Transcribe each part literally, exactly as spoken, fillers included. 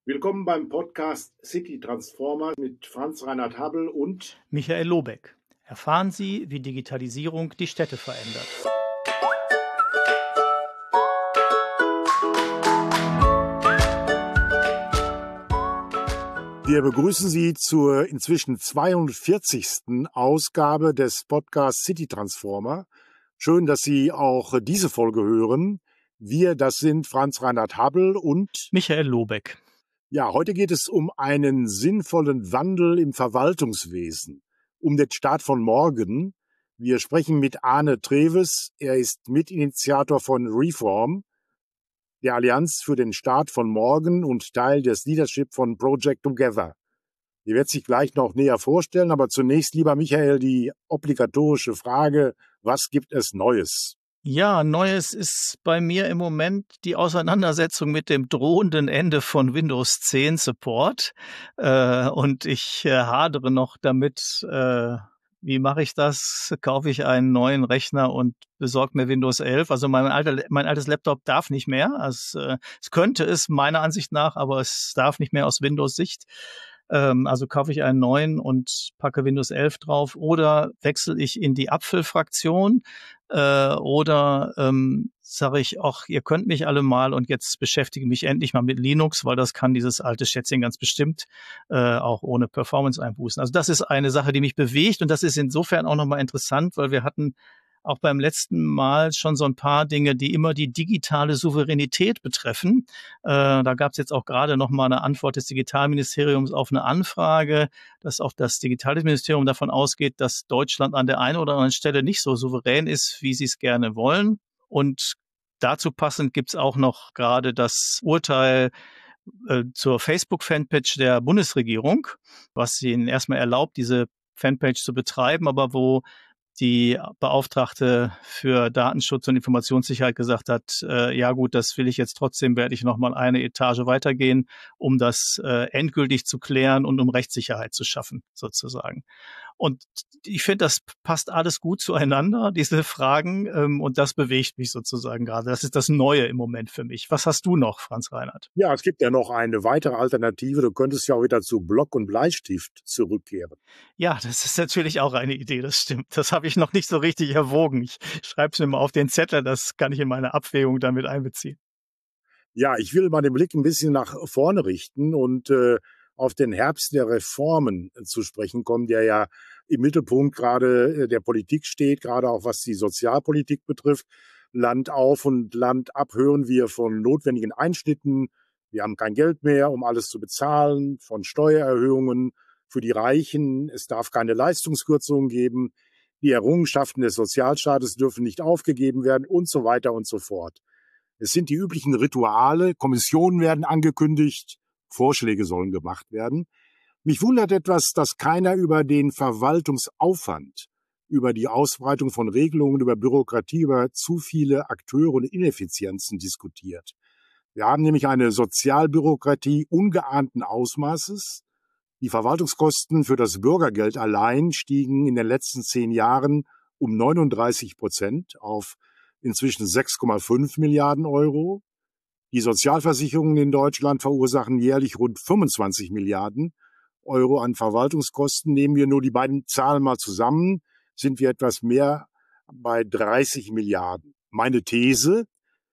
Willkommen beim Podcast City Transformer mit Franz Reinhard Habbel und Michael Lobeck. Erfahren Sie, wie Digitalisierung die Städte verändert. Wir begrüßen Sie zur inzwischen zweihundertvierzigsten Ausgabe des Podcasts City Transformer. Schön, dass Sie auch diese Folge hören. Wir, das sind Franz Reinhard Habbel und Michael Lobeck. Ja, heute geht es um einen sinnvollen Wandel im Verwaltungswesen, um den Staat von morgen. Wir sprechen mit Arne Treves. Er ist Mitinitiator von Reform, der Allianz für den Staat von morgen und Teil des Leadership von Project Together. Er wird sich gleich noch näher vorstellen, aber zunächst, lieber Michael, die obligatorische Frage, was gibt es Neues? Ja, Neues ist bei mir im Moment die Auseinandersetzung mit dem drohenden Ende von Windows zehn Support. Äh, und ich äh, hadere noch damit, äh, wie mache ich das? Kaufe ich einen neuen Rechner und besorge mir Windows elf? Also mein, alter, mein altes Laptop darf nicht mehr. Also, äh, es könnte es meiner Ansicht nach, aber es darf nicht mehr aus Windows-Sicht. Ähm, also kaufe ich einen neuen und packe Windows elf drauf oder wechsle ich in die Apfelfraktion äh, oder ähm, sage ich, ach, ihr könnt mich alle mal und jetzt beschäftige mich endlich mal mit Linux, weil das kann dieses alte Schätzchen ganz bestimmt äh, auch ohne Performance einbußen. Also das ist eine Sache, die mich bewegt und das ist insofern auch nochmal interessant, weil wir hatten auch beim letzten Mal schon so ein paar Dinge, die immer die digitale Souveränität betreffen. Äh, da gab es jetzt auch gerade noch mal eine Antwort des Digitalministeriums auf eine Anfrage, dass auch das Digitalministerium davon ausgeht, dass Deutschland an der einen oder anderen Stelle nicht so souverän ist, wie sie es gerne wollen. Und dazu passend gibt es auch noch gerade das Urteil äh, zur Facebook-Fanpage der Bundesregierung, was ihnen erstmal erlaubt, diese Fanpage zu betreiben, aber wo die Beauftragte für Datenschutz und Informationssicherheit gesagt hat, äh, ja gut, das will ich jetzt trotzdem, werde ich nochmal eine Etage weitergehen, um das äh, endgültig zu klären und um Rechtssicherheit zu schaffen, sozusagen. Und ich finde, das passt alles gut zueinander, diese Fragen, ähm, und das bewegt mich sozusagen gerade. Das ist das Neue im Moment für mich. Was hast du noch, Franz Reinhard? Ja, es gibt ja noch eine weitere Alternative. Du könntest ja auch wieder zu Block und Bleistift zurückkehren. Ja, das ist natürlich auch eine Idee, das stimmt. Das habe ich noch nicht so richtig erwogen. Ich schreibe es mir mal auf den Zettel, das kann ich in meine Abwägung damit einbeziehen. Ja, ich will mal den Blick ein bisschen nach vorne richten und äh, auf den Herbst der Reformen äh, zu sprechen kommen, der ja im Mittelpunkt gerade äh, der Politik steht, gerade auch was die Sozialpolitik betrifft. Land auf und Land ab hören wir von notwendigen Einschnitten. Wir haben kein Geld mehr, um alles zu bezahlen, von Steuererhöhungen für die Reichen. Es darf keine Leistungskürzungen geben. Die Errungenschaften des Sozialstaates dürfen nicht aufgegeben werden und so weiter und so fort. Es sind die üblichen Rituale, Kommissionen werden angekündigt, Vorschläge sollen gemacht werden. Mich wundert etwas, dass keiner über den Verwaltungsaufwand, über die Ausbreitung von Regelungen, über Bürokratie, über zu viele Akteure und Ineffizienzen diskutiert. Wir haben nämlich eine Sozialbürokratie ungeahnten Ausmaßes. Die Verwaltungskosten für das Bürgergeld allein stiegen in den letzten zehn Jahren um neununddreißig Prozent auf inzwischen sechs Komma fünf Milliarden Euro. Die Sozialversicherungen in Deutschland verursachen jährlich rund fünfundzwanzig Milliarden Euro an Verwaltungskosten. Nehmen wir nur die beiden Zahlen mal zusammen, sind wir etwas mehr bei dreißig Milliarden. Meine These: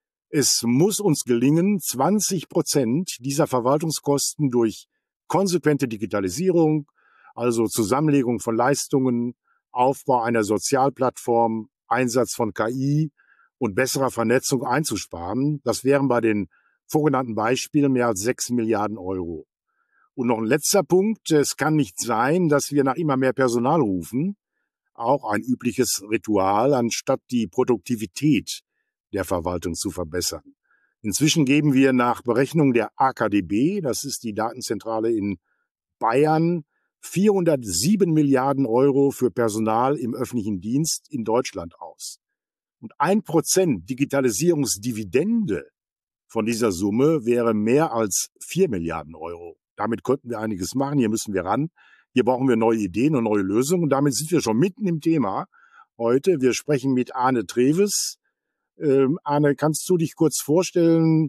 Es muss uns gelingen, zwanzig Prozent dieser Verwaltungskosten durch konsequente Digitalisierung, also Zusammenlegung von Leistungen, Aufbau einer Sozialplattform, Einsatz von K I und besserer Vernetzung einzusparen. Das wären bei den vorgenannten Beispielen mehr als sechs Milliarden Euro. Und noch ein letzter Punkt. Es kann nicht sein, dass wir nach immer mehr Personal rufen. Auch ein übliches Ritual, anstatt die Produktivität der Verwaltung zu verbessern. Inzwischen geben wir nach Berechnung der A K D B, das ist die Datenzentrale in Bayern, vierhundertsieben Milliarden Euro für Personal im öffentlichen Dienst in Deutschland aus. Und ein Prozent Digitalisierungsdividende von dieser Summe wäre mehr als vier Milliarden Euro. Damit könnten wir einiges machen. Hier müssen wir ran. Hier brauchen wir neue Ideen und neue Lösungen. Und damit sind wir schon mitten im Thema heute. Wir sprechen mit Arne Treves. Ähm, Arne, kannst du dich kurz vorstellen?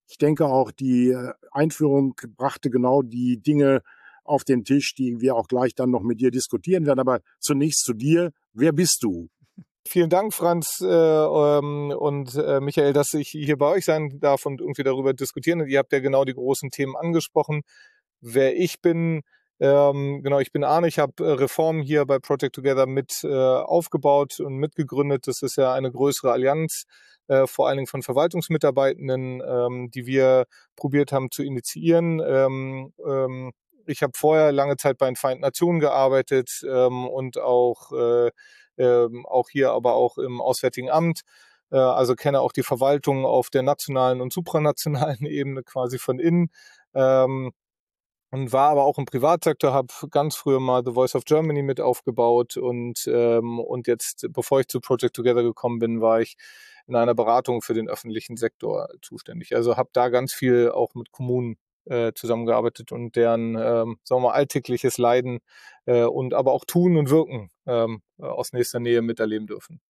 Ich denke auch, die äh, Einführung brachte genau die Dinge auf den Tisch, die wir auch gleich dann noch mit dir diskutieren werden. Aber zunächst zu dir. Wer bist du? Vielen Dank, Franz äh, ähm, und äh, Michael, dass ich hier bei euch sein darf und irgendwie darüber diskutieren. Und ihr habt ja genau die großen Themen angesprochen. Wer ich bin, ähm, genau, ich bin Arne, ich habe äh, Reform hier bei Project Together mit äh, aufgebaut und mitgegründet. Das ist ja eine größere Allianz, äh, vor allen Dingen von Verwaltungsmitarbeitenden, ähm, die wir probiert haben zu initiieren. Ähm, ähm, ich habe vorher lange Zeit bei den Vereinten Nationen gearbeitet ähm, und auch äh, ähm, auch hier, aber auch im Auswärtigen Amt. Äh, also kenne auch die Verwaltung auf der nationalen und supranationalen Ebene quasi von innen. Ähm, und war aber auch im Privatsektor, habe ganz früher mal The Voice of Germany mit aufgebaut und ähm, und jetzt, bevor ich zu Project Together gekommen bin, war ich in einer Beratung für den öffentlichen Sektor zuständig. Also habe da ganz viel auch mit Kommunen äh, zusammengearbeitet und deren, ähm, sagen wir mal, alltägliches Leiden äh, und aber auch Tun und Wirken ähm, aus nächster Nähe miterleben dürfen.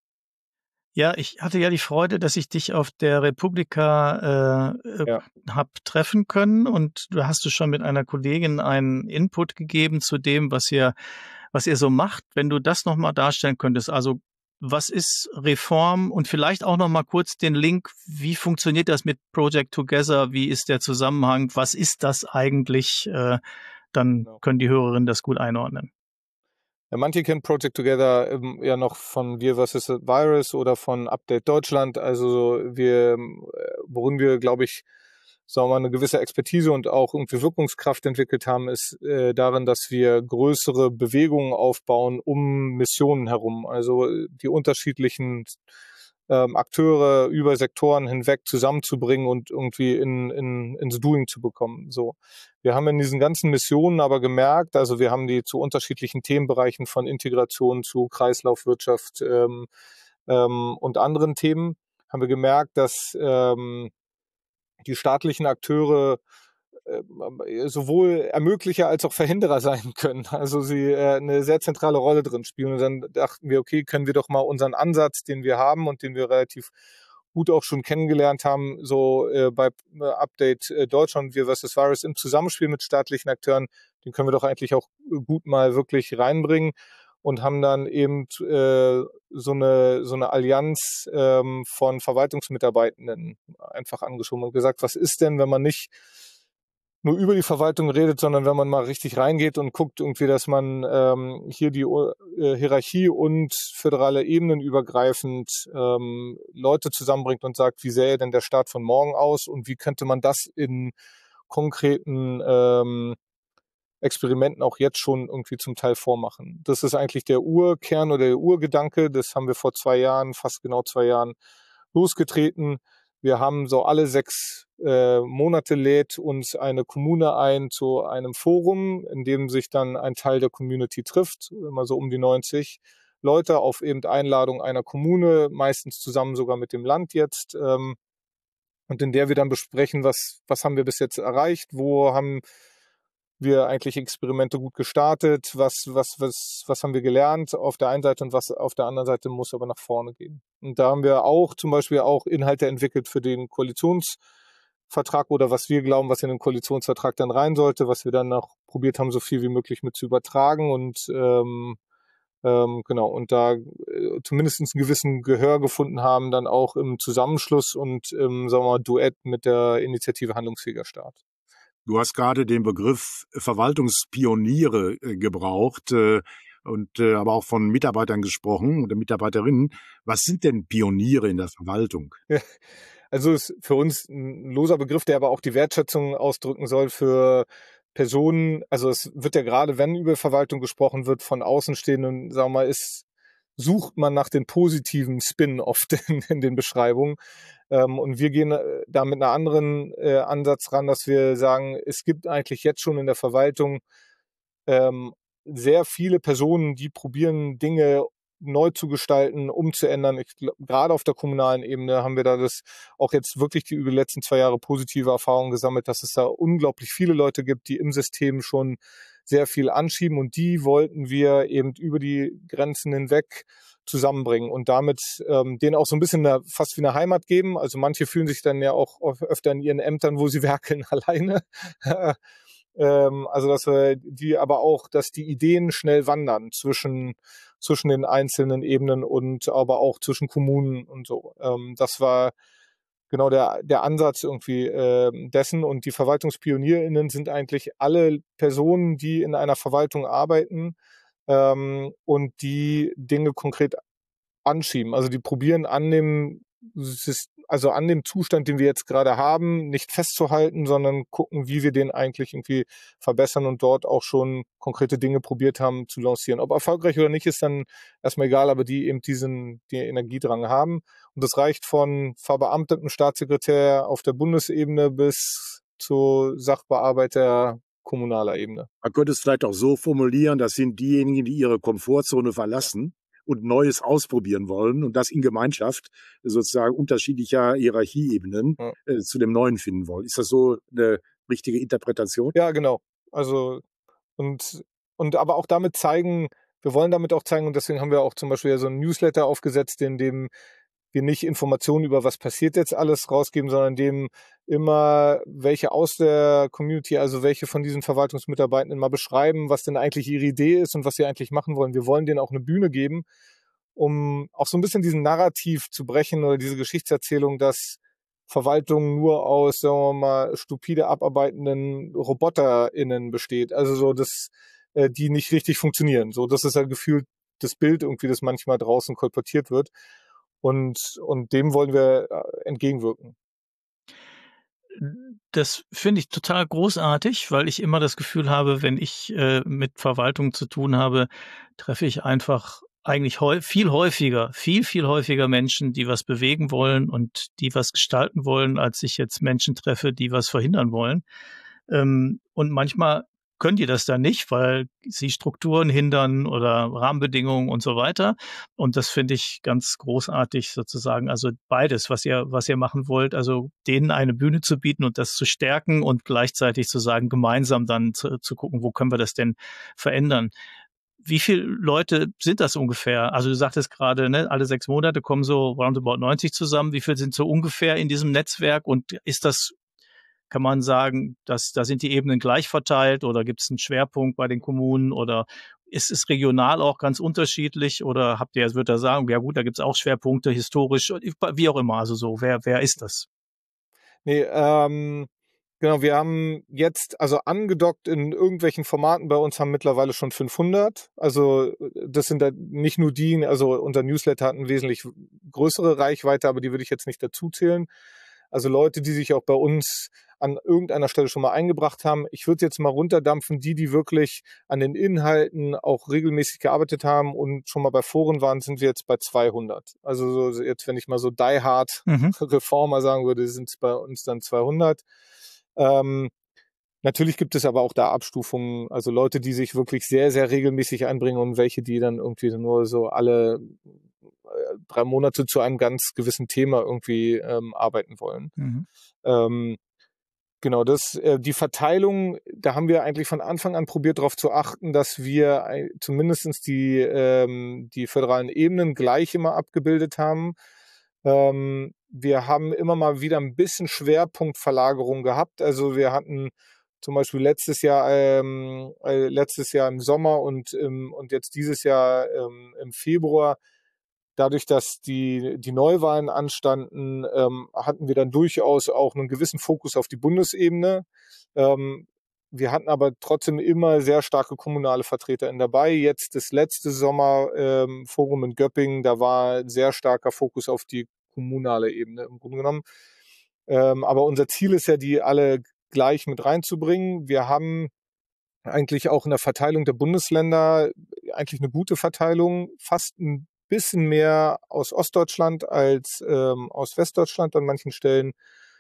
Ja, ich hatte ja die Freude, dass ich dich auf der Republika äh, Ja. hab treffen können, und du hast du schon mit einer Kollegin einen Input gegeben zu dem, was ihr, was ihr so macht. Wenn du das nochmal darstellen könntest, also was ist Reform, und vielleicht auch nochmal kurz den Link, wie funktioniert das mit Project Together, wie ist der Zusammenhang, was ist das eigentlich, äh, dann Genau. können die Hörerinnen das gut einordnen. Ja, manche kennen Project Together ähm, ja noch von Wir versus. Virus oder von Update Deutschland. Also wir, worin wir, glaube ich, sagen wir mal, eine gewisse Expertise und auch irgendwie Wirkungskraft entwickelt haben, ist äh, darin, dass wir größere Bewegungen aufbauen um Missionen herum. Also die unterschiedlichen ähm, Akteure über Sektoren hinweg zusammenzubringen und irgendwie in, in, ins Doing zu bekommen. So. Wir haben in diesen ganzen Missionen aber gemerkt, also wir haben die zu unterschiedlichen Themenbereichen von Integration zu Kreislaufwirtschaft ähm, ähm, und anderen Themen, haben wir gemerkt, dass ähm, die staatlichen Akteure äh, sowohl Ermöglicher als auch Verhinderer sein können. Also sie äh, eine sehr zentrale Rolle drin spielen. Und dann dachten wir, okay, können wir doch mal unseren Ansatz, den wir haben und den wir relativ gut auch schon kennengelernt haben, so äh, bei äh, Update äh, Deutschland, Wir versus. Virus im Zusammenspiel mit staatlichen Akteuren, den können wir doch eigentlich auch gut mal wirklich reinbringen. Und haben dann eben äh, so eine so eine Allianz ähm, von Verwaltungsmitarbeitenden einfach angeschoben und gesagt, was ist denn, wenn man nicht nur über die Verwaltung redet, sondern wenn man mal richtig reingeht und guckt irgendwie, dass man ähm, hier die äh, Hierarchie und föderale Ebenen übergreifend ähm, Leute zusammenbringt und sagt, wie sähe denn der Staat von morgen aus und wie könnte man das in konkreten ähm, Experimenten auch jetzt schon irgendwie zum Teil vormachen. Das ist eigentlich der Urkern oder der Urgedanke. Das haben wir vor zwei Jahren, fast genau zwei Jahren, losgetreten. Wir haben so alle sechs äh, Monate lädt uns eine Kommune ein zu einem Forum, in dem sich dann ein Teil der Community trifft, immer so um die neunzig Leute auf eben Einladung einer Kommune, meistens zusammen sogar mit dem Land jetzt, ähm, und in der wir dann besprechen, was, was haben wir bis jetzt erreicht, wo haben wir eigentlich Experimente gut gestartet, was, was, was, was haben wir gelernt auf der einen Seite und was auf der anderen Seite muss aber nach vorne gehen. Und da haben wir auch zum Beispiel auch Inhalte entwickelt für den Koalitionsvertrag oder was wir glauben, was in den Koalitionsvertrag dann rein sollte, was wir dann auch probiert haben, so viel wie möglich mit zu übertragen und ähm, ähm, genau, und da äh, zumindest einen gewissen Gehör gefunden haben, dann auch im Zusammenschluss und im, sagen wir mal, Duett mit der Initiative Handlungsfähiger Staat. Du hast gerade den Begriff Verwaltungspioniere äh, gebraucht äh, und äh, aber auch von Mitarbeitern gesprochen oder Mitarbeiterinnen. Was sind denn Pioniere in der Verwaltung? Ja, also ist für uns ein loser Begriff, der aber auch die Wertschätzung ausdrücken soll für Personen. Also es wird ja gerade, wenn über Verwaltung gesprochen wird, von Außenstehenden, sagen wir mal, ist, sucht man nach den positiven Spin oft in, in den Beschreibungen. Ähm, und wir gehen da mit einer anderen äh, Ansatz ran, dass wir sagen, es gibt eigentlich jetzt schon in der Verwaltung ähm, sehr viele Personen, die probieren, Dinge neu zu gestalten, umzuändern. Ich, gerade auf der kommunalen Ebene haben wir da das auch jetzt wirklich die über die letzten zwei Jahre positive Erfahrungen gesammelt, dass es da unglaublich viele Leute gibt, die im System schon sehr viel anschieben und die wollten wir eben über die Grenzen hinweg zusammenbringen und damit ähm, denen auch so ein bisschen eine, fast wie eine Heimat geben. Also manche fühlen sich dann ja auch öfter in ihren Ämtern, wo sie werkeln, alleine. ähm, also dass wir die aber auch, dass die Ideen schnell wandern zwischen zwischen den einzelnen Ebenen und aber auch zwischen Kommunen und so. Ähm, das war genau der der Ansatz irgendwie äh, dessen. Und die VerwaltungspionierInnen sind eigentlich alle Personen, die in einer Verwaltung arbeiten ähm, und die Dinge konkret anschieben. Also die probieren an dem also an dem Zustand, den wir jetzt gerade haben, nicht festzuhalten, sondern gucken, wie wir den eigentlich irgendwie verbessern und dort auch schon konkrete Dinge probiert haben zu lancieren. Ob erfolgreich oder nicht, ist dann erstmal egal, aber die eben diesen die Energiedrang haben. Und das reicht von verbeamtetem Staatssekretär auf der Bundesebene bis zu Sachbearbeiter kommunaler Ebene. Man könnte es vielleicht auch so formulieren, das sind diejenigen, die ihre Komfortzone verlassen und Neues ausprobieren wollen und das in Gemeinschaft sozusagen unterschiedlicher Hierarchieebenen ja. äh, zu dem Neuen finden wollen. Ist das so eine richtige Interpretation? Ja, genau. Also und und aber auch damit zeigen, wir wollen damit auch zeigen und deswegen haben wir auch zum Beispiel ja so ein Newsletter aufgesetzt, in dem wir nicht Informationen über was passiert jetzt alles rausgeben, sondern dem immer welche aus der Community, also welche von diesen Verwaltungsmitarbeitenden mal beschreiben, was denn eigentlich ihre Idee ist und was sie eigentlich machen wollen. Wir wollen denen auch eine Bühne geben, um auch so ein bisschen diesen Narrativ zu brechen oder diese Geschichtserzählung, dass Verwaltung nur aus, sagen wir mal, stupide abarbeitenden RoboterInnen besteht. Also so, dass äh, die nicht richtig funktionieren. So, das ist ja gefühlt das Bild irgendwie, das manchmal draußen kolportiert wird. Und, und dem wollen wir entgegenwirken. Das finde ich total großartig, weil ich immer das Gefühl habe, wenn ich äh, mit Verwaltung zu tun habe, treffe ich einfach eigentlich heu- viel häufiger, viel, viel häufiger Menschen, die was bewegen wollen und die was gestalten wollen, als ich jetzt Menschen treffe, die was verhindern wollen. Ähm, und manchmal können die das dann nicht, weil sie Strukturen hindern oder Rahmenbedingungen und so weiter. Und das finde ich ganz großartig sozusagen. Also beides, was ihr, was ihr machen wollt, also denen eine Bühne zu bieten und das zu stärken und gleichzeitig zu sagen, gemeinsam dann zu, zu gucken, wo können wir das denn verändern. Wie viele Leute sind das ungefähr? Also du sagtest gerade, ne, alle sechs Monate kommen so roundabout neunzig zusammen. Wie viele sind so ungefähr in diesem Netzwerk? Und ist das, kann man sagen, dass da sind die Ebenen gleich verteilt oder gibt es einen Schwerpunkt bei den Kommunen oder ist es regional auch ganz unterschiedlich oder habt ihr, würde da sagen, ja gut, da gibt es auch Schwerpunkte historisch, wie auch immer, also so, wer, wer ist das? Nee, ähm, genau, wir haben jetzt, also angedockt in irgendwelchen Formaten bei uns haben mittlerweile schon fünfhundert. Also das sind da nicht nur die, also unser Newsletter hat eine wesentlich größere Reichweite, aber die würde ich jetzt nicht dazu zählen. Also Leute, die sich auch bei uns an irgendeiner Stelle schon mal eingebracht haben. Ich würde jetzt mal runterdampfen, die, die wirklich an den Inhalten auch regelmäßig gearbeitet haben und schon mal bei Foren waren, sind wir jetzt bei zweihundert. Also so jetzt, wenn ich mal so die hard mhm. Reformer sagen würde, sind es bei uns dann zweihundert. Ähm, natürlich gibt es aber auch da Abstufungen, also Leute, die sich wirklich sehr, sehr regelmäßig einbringen und welche, die dann irgendwie nur so alle drei Monate zu einem ganz gewissen Thema irgendwie ähm, arbeiten wollen. Mhm. Ähm, genau, das, äh, die Verteilung, da haben wir eigentlich von Anfang an probiert, darauf zu achten, dass wir äh, zumindest die, ähm, die föderalen Ebenen gleich immer abgebildet haben. Ähm, wir haben immer mal wieder ein bisschen Schwerpunktverlagerung gehabt. Also wir hatten zum Beispiel letztes Jahr, ähm, äh, letztes Jahr im Sommer und, ähm, und jetzt dieses Jahr ähm, im Februar. Dadurch, dass die, die Neuwahlen anstanden, ähm, hatten wir dann durchaus auch einen gewissen Fokus auf die Bundesebene. Ähm, wir hatten aber trotzdem immer sehr starke kommunale VertreterInnen dabei. Jetzt das letzte Sommerforum ähm, in Göppingen, da war ein sehr starker Fokus auf die kommunale Ebene im Grunde genommen. Ähm, aber unser Ziel ist ja, die alle gleich mit reinzubringen. Wir haben eigentlich auch in der Verteilung der Bundesländer eigentlich eine gute Verteilung, fast ein bisschen mehr aus Ostdeutschland als ähm, aus Westdeutschland an manchen Stellen.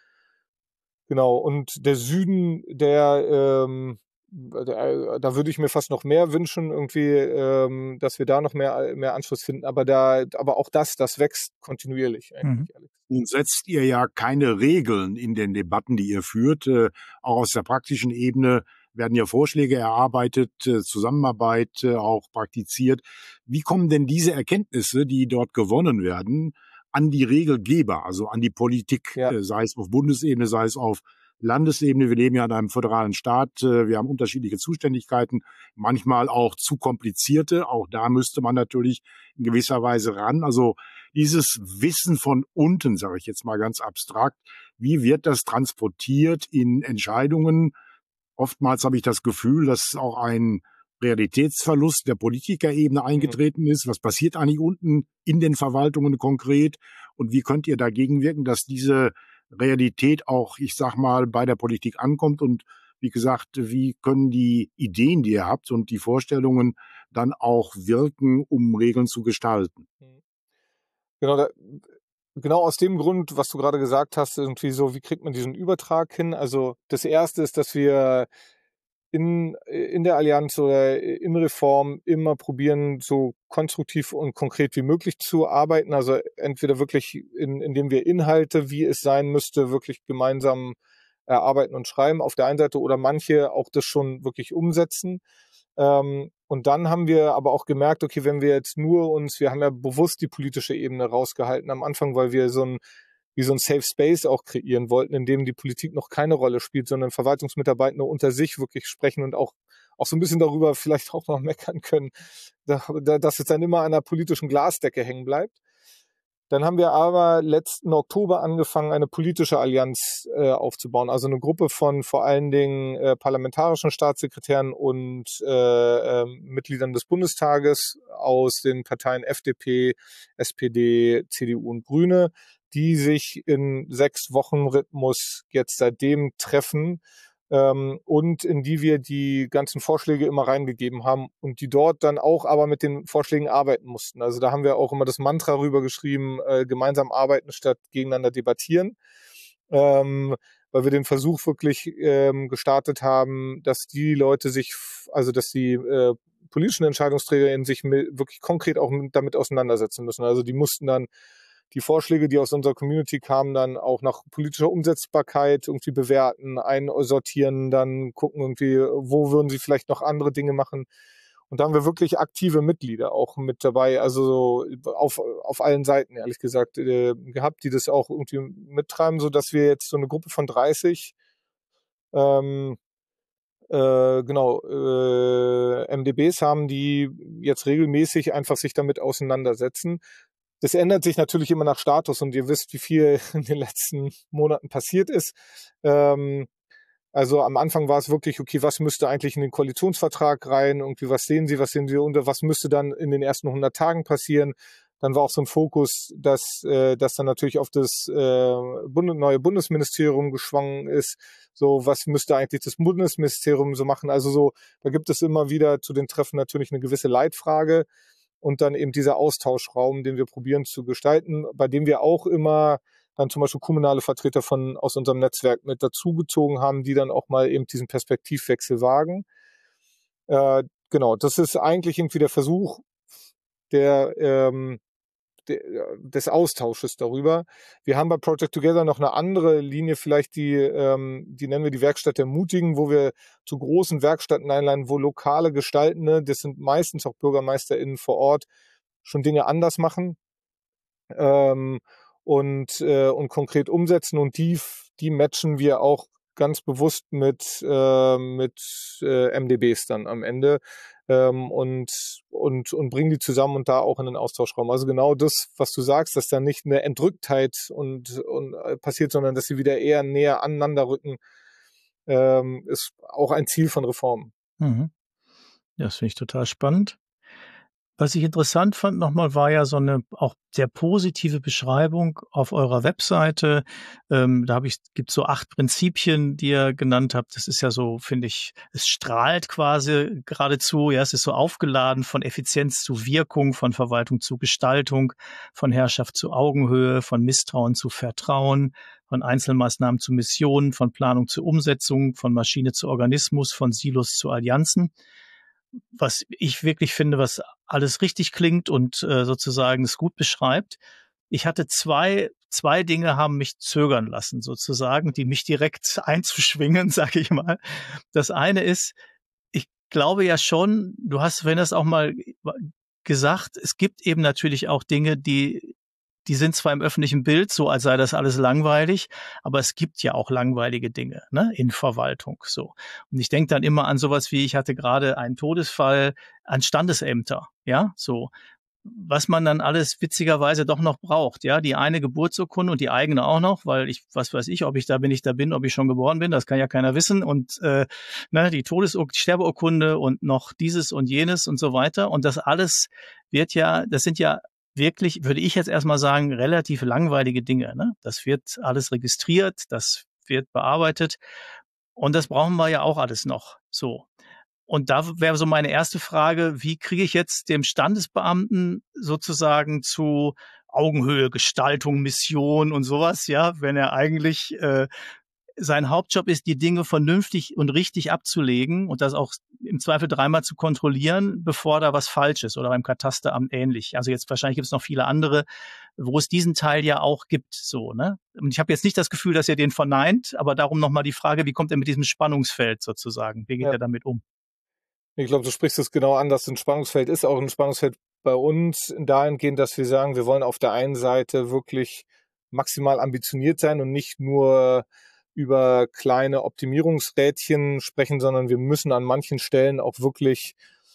Genau, und der Süden, der, ähm, der, da würde ich mir fast noch mehr wünschen, irgendwie, ähm, dass wir da noch mehr, mehr Anschluss finden. Aber da, aber auch das, das wächst kontinuierlich eigentlich. Mhm. Nun setzt ihr ja keine Regeln in den Debatten, die ihr führt. Äh, auch aus der praktischen Ebene werden ja Vorschläge erarbeitet, Zusammenarbeit auch praktiziert. Wie kommen denn diese Erkenntnisse, die dort gewonnen werden, an die Regelgeber, also an die Politik, ja. sei es auf Bundesebene, sei es auf Landesebene? Wir leben ja in einem föderalen Staat. Wir haben unterschiedliche Zuständigkeiten, manchmal auch zu komplizierte. Auch da müsste man natürlich in gewisser Weise ran. Also dieses Wissen von unten, sage ich jetzt mal ganz abstrakt, wie wird das transportiert in Entscheidungen? Oftmals habe ich das Gefühl, dass auch ein Realitätsverlust der Politikerebene eingetreten ist. Was passiert eigentlich unten in den Verwaltungen konkret? Und wie könnt ihr dagegen wirken, dass diese Realität auch, ich sag mal, bei der Politik ankommt? Und wie gesagt, wie können die Ideen, die ihr habt und die Vorstellungen dann auch wirken, um Regeln zu gestalten? Genau, da, genau aus dem Grund, was du gerade gesagt hast, irgendwie so, wie kriegt man diesen Übertrag hin? Also das Erste ist, dass wir in, in der Allianz oder in Reform immer probieren, so konstruktiv und konkret wie möglich zu arbeiten. Also entweder wirklich, in, indem wir Inhalte, wie es sein müsste, wirklich gemeinsam erarbeiten und schreiben auf der einen Seite, oder manche auch das schon wirklich umsetzen. Ähm, und dann haben wir aber auch gemerkt, okay, wenn wir jetzt nur uns, wir haben ja bewusst die politische Ebene rausgehalten am Anfang, weil wir so ein wie so ein Safe Space auch kreieren wollten, in dem die Politik noch keine Rolle spielt, sondern Verwaltungsmitarbeiter unter sich wirklich sprechen und auch, auch so ein bisschen darüber vielleicht auch noch meckern können, da, da, dass es dann immer an einer politischen Glasdecke hängen bleibt. Dann haben wir aber letzten Oktober angefangen, eine politische Allianz äh, aufzubauen, also eine Gruppe von vor allen Dingen äh, parlamentarischen Staatssekretären und äh, äh, Mitgliedern des Bundestages aus den Parteien F D P, S P D, C D U und Grüne, die sich in sechs Wochen Rhythmus jetzt seitdem treffen ähm, und in die wir die ganzen Vorschläge immer reingegeben haben und die dort dann auch aber mit den Vorschlägen arbeiten mussten. Also da haben wir auch immer das Mantra rübergeschrieben, äh, gemeinsam arbeiten statt gegeneinander debattieren, ähm, weil wir den Versuch wirklich ähm, gestartet haben, dass die Leute sich, also dass die äh, politischen EntscheidungsträgerInnen sich mit, wirklich konkret auch mit, damit auseinandersetzen müssen. Also die mussten dann die Vorschläge, die aus unserer Community kamen, dann auch nach politischer Umsetzbarkeit irgendwie bewerten, einsortieren, dann gucken irgendwie, wo würden sie vielleicht noch andere Dinge machen. Und da haben wir wirklich aktive Mitglieder auch mit dabei, also auf, auf allen Seiten, ehrlich gesagt, äh, gehabt, die das auch irgendwie mittreiben, sodass wir jetzt so eine Gruppe von dreißig ähm, äh, genau, äh, M D Bs haben, die jetzt regelmäßig einfach sich damit auseinandersetzen. Das ändert sich natürlich immer nach Status und ihr wisst, wie viel in den letzten Monaten passiert ist. Ähm, also am Anfang war es wirklich, okay, was müsste eigentlich in den Koalitionsvertrag rein? Irgendwie, was sehen Sie, was sehen Sie unter, was müsste dann in den ersten hundert Tagen passieren? Dann war auch so ein Fokus, dass, äh, dass dann natürlich auf das äh, Bund- neue Bundesministerium geschwungen ist. So, was müsste eigentlich das Bundesministerium so machen? Also so, da gibt es immer wieder zu den Treffen natürlich eine gewisse Leitfrage. Und dann eben dieser Austauschraum, den wir probieren zu gestalten, bei dem wir auch immer dann zum Beispiel kommunale Vertreter von aus unserem Netzwerk mit dazugezogen haben, die dann auch mal eben diesen Perspektivwechsel wagen. Äh, genau, das ist eigentlich irgendwie der Versuch der, ähm, der, des Austausches darüber. Wir haben bei Project Together noch eine andere Linie, vielleicht die, ähm, die nennen wir die Werkstatt der Mutigen, wo wir zu großen Werkstätten einladen, wo lokale Gestaltende, das sind meistens auch BürgermeisterInnen vor Ort, schon Dinge anders machen ähm, und, äh, und konkret umsetzen, und die, die matchen wir auch ganz bewusst mit, äh, mit äh, M D Bs dann am Ende ähm, und, und, und bringen die zusammen und da auch in den Austauschraum. Also genau das, was du sagst, dass da nicht eine Entrücktheit und, und äh, passiert, sondern dass sie wieder eher näher aneinander rücken, ähm, ist auch ein Ziel von Reformen. Mhm. Das finde ich total spannend. Was ich interessant fand nochmal, war ja so eine auch sehr positive Beschreibung auf eurer Webseite. Ähm, da habe ich, gibt so acht Prinzipien, die ihr genannt habt. Das ist ja so, finde ich, es strahlt quasi geradezu. Ja, es ist so aufgeladen von Effizienz zu Wirkung, von Verwaltung zu Gestaltung, von Herrschaft zu Augenhöhe, von Misstrauen zu Vertrauen, von Einzelmaßnahmen zu Missionen, von Planung zu Umsetzung, von Maschine zu Organismus, von Silos zu Allianzen. Was ich wirklich finde, was alles richtig klingt und äh, sozusagen es gut beschreibt. Ich hatte zwei zwei Dinge haben mich zögern lassen, sozusagen, die mich direkt einzuschwingen, sage ich mal. Das eine ist, ich glaube ja schon, du hast, wenn das auch mal gesagt, es gibt eben natürlich auch Dinge, die Die sind zwar im öffentlichen Bild so, als sei das alles langweilig, aber es gibt ja auch langweilige Dinge, ne, in Verwaltung, so. Und ich denke dann immer an sowas wie, ich hatte gerade einen Todesfall, an Standesämter, ja, so. Was man dann alles witzigerweise doch noch braucht, ja, die eine Geburtsurkunde und die eigene auch noch, weil ich, was weiß ich, ob ich da bin, ich da bin, ob ich schon geboren bin, das kann ja keiner wissen, und äh, ne, die Todesurkunde, die Sterbeurkunde und noch dieses und jenes und so weiter, und das alles wird ja, das sind ja wirklich, würde ich jetzt erstmal sagen, relativ langweilige Dinge, ne? Das wird alles registriert, das wird bearbeitet, und das brauchen wir ja auch alles noch, so. Und da wäre so meine erste Frage, wie kriege ich jetzt dem Standesbeamten sozusagen zu Augenhöhe, Gestaltung, Mission und sowas, ja, wenn er eigentlich äh, sein Hauptjob ist, die Dinge vernünftig und richtig abzulegen und das auch im Zweifel dreimal zu kontrollieren, bevor da was falsch ist, oder beim Katasteramt ähnlich. Also jetzt wahrscheinlich gibt es noch viele andere, wo es diesen Teil ja auch gibt, so, ne? Und ich habe jetzt nicht das Gefühl, dass er den verneint, aber darum nochmal die Frage, wie kommt er mit diesem Spannungsfeld sozusagen? Wie geht Ja. er damit um? Ich glaube, du sprichst es genau an, dass ein Spannungsfeld ist, auch ein Spannungsfeld bei uns dahingehend, dass wir sagen, wir wollen auf der einen Seite wirklich maximal ambitioniert sein und nicht nur über kleine Optimierungsrädchen sprechen, sondern wir müssen an manchen Stellen auch wirklich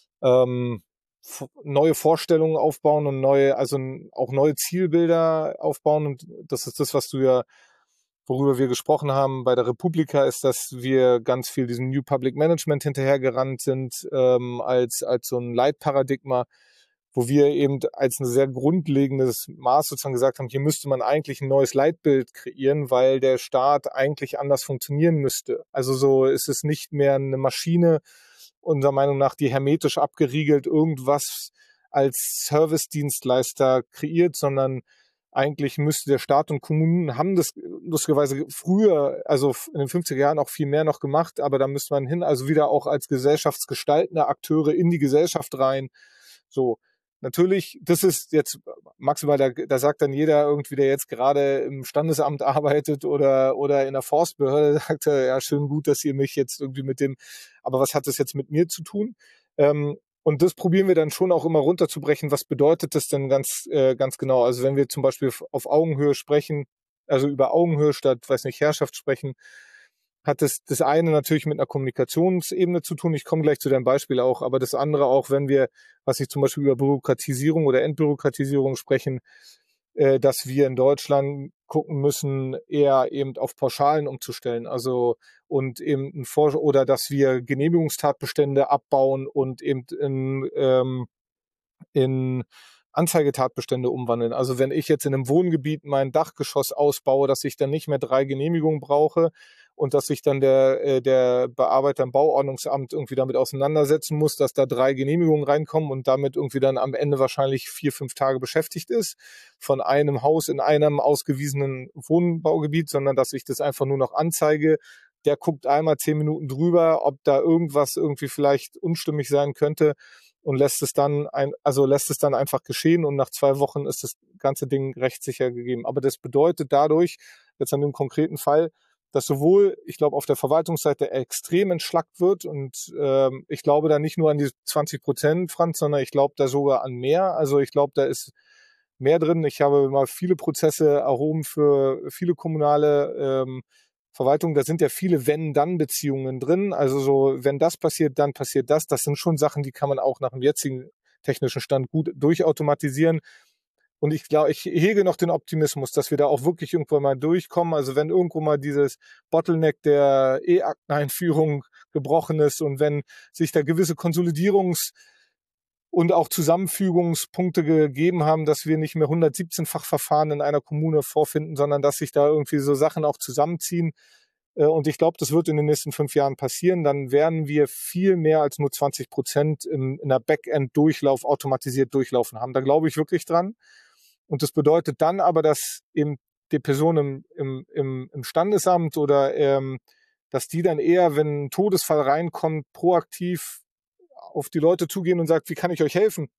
ähm, f- neue Vorstellungen aufbauen und neue, also n- auch neue Zielbilder aufbauen. Und das ist das, was du ja, worüber wir gesprochen haben bei der Republika, ist, dass wir ganz viel diesem New Public Management hinterhergerannt sind, ähm, als, als so ein Leitparadigma, wo wir eben als ein sehr grundlegendes Maß sozusagen gesagt haben, hier müsste man eigentlich ein neues Leitbild kreieren, weil der Staat eigentlich anders funktionieren müsste. Also so ist es nicht mehr eine Maschine, unserer Meinung nach, die hermetisch abgeriegelt irgendwas als Service-Dienstleister kreiert, sondern eigentlich müsste der Staat und Kommunen haben das lustigerweise früher, also in den fünfziger Jahren auch viel mehr noch gemacht, aber da müsste man hin, also wieder auch als gesellschaftsgestaltende Akteure in die Gesellschaft rein. So, natürlich, das ist jetzt maximal, da, da sagt dann jeder irgendwie, der jetzt gerade im Standesamt arbeitet oder, oder in der Forstbehörde, sagt er, ja, schön gut, dass ihr mich jetzt irgendwie mit dem, aber was hat das jetzt mit mir zu tun? Ähm, und das probieren wir dann schon auch immer runterzubrechen. Was bedeutet das denn ganz, äh, ganz genau? Also wenn wir zum Beispiel auf Augenhöhe sprechen, also über Augenhöhe statt, weiß nicht, Herrschaft sprechen, hat das, das eine natürlich mit einer Kommunikationsebene zu tun. Ich komme gleich zu deinem Beispiel auch, aber das andere auch, wenn wir, was ich zum Beispiel über Bürokratisierung oder Entbürokratisierung sprechen, äh, dass wir in Deutschland gucken müssen, eher eben auf Pauschalen umzustellen. Also und eben ein Vor- oder dass wir Genehmigungstatbestände abbauen und eben in, ähm, in Anzeigetatbestände umwandeln. Also wenn ich jetzt in einem Wohngebiet mein Dachgeschoss ausbaue, dass ich dann nicht mehr drei Genehmigungen brauche und dass sich dann der, äh, der Bearbeiter im Bauordnungsamt irgendwie damit auseinandersetzen muss, dass da drei Genehmigungen reinkommen und damit irgendwie dann am Ende wahrscheinlich vier, fünf Tage beschäftigt ist von einem Haus in einem ausgewiesenen Wohnbaugebiet, sondern dass ich das einfach nur noch anzeige. Der guckt einmal zehn Minuten drüber, ob da irgendwas irgendwie vielleicht unstimmig sein könnte und lässt es dann ein, also lässt es dann einfach geschehen und nach zwei Wochen ist das ganze Ding rechtssicher gegeben. Aber das bedeutet dadurch, jetzt an dem konkreten Fall, dass sowohl, ich glaube, auf der Verwaltungsseite extrem entschlackt wird und ähm, ich glaube da nicht nur an die zwanzig Prozent, Franz, sondern ich glaube da sogar an mehr. Also ich glaube, da ist mehr drin. Ich habe mal viele Prozesse erhoben für viele kommunale ähm, Verwaltungen. Da sind ja viele Wenn-Dann-Beziehungen drin. Also so, wenn das passiert, dann passiert das. Das sind schon Sachen, die kann man auch nach dem jetzigen technischen Stand gut durchautomatisieren. Und ich glaube, ich hege noch den Optimismus, dass wir da auch wirklich irgendwann mal durchkommen. Also wenn irgendwo mal dieses Bottleneck der E-Akteneinführung gebrochen ist und wenn sich da gewisse Konsolidierungs- und auch Zusammenfügungspunkte gegeben haben, dass wir nicht mehr hundertsiebzehn-fach Verfahren in einer Kommune vorfinden, sondern dass sich da irgendwie so Sachen auch zusammenziehen. Und ich glaube, das wird in den nächsten fünf Jahren passieren. Dann werden wir viel mehr als nur zwanzig Prozent in, in der Backend-Durchlauf automatisiert durchlaufen haben. Da glaube ich wirklich dran. Und das bedeutet dann aber, dass eben die Person im, im, im, im Standesamt oder ähm, dass die dann eher, wenn ein Todesfall reinkommt, proaktiv auf die Leute zugehen und sagt, wie kann ich euch helfen?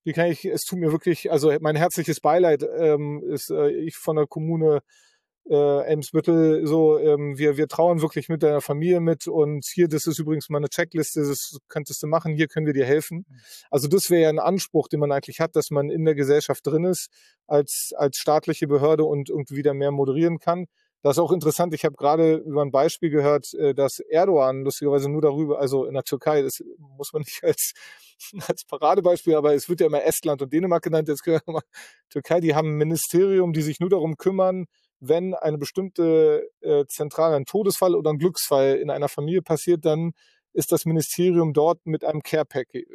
wie kann ich, es tut mir wirklich, also mein herzliches Beileid ähm, ist äh, ich von der Kommune äh, Elmsbüttel, so, ähm, wir, wir trauern wirklich mit deiner Familie mit und hier, das ist übrigens mal eine Checkliste, das könntest du machen, hier können wir dir helfen. Also das wäre ja ein Anspruch, den man eigentlich hat, dass man in der Gesellschaft drin ist, als, als staatliche Behörde und irgendwie wieder mehr moderieren kann. Das ist auch interessant, ich habe gerade über ein Beispiel gehört, dass Erdogan lustigerweise nur darüber, also in der Türkei, das muss man nicht als, als Paradebeispiel, aber es wird ja immer Estland und Dänemark genannt, jetzt gehört mal Türkei, die haben ein Ministerium, die sich nur darum kümmern, wenn eine bestimmte äh, Zentrale, ein Todesfall oder ein Glücksfall in einer Familie passiert, dann ist das Ministerium dort mit einem Care-Paket.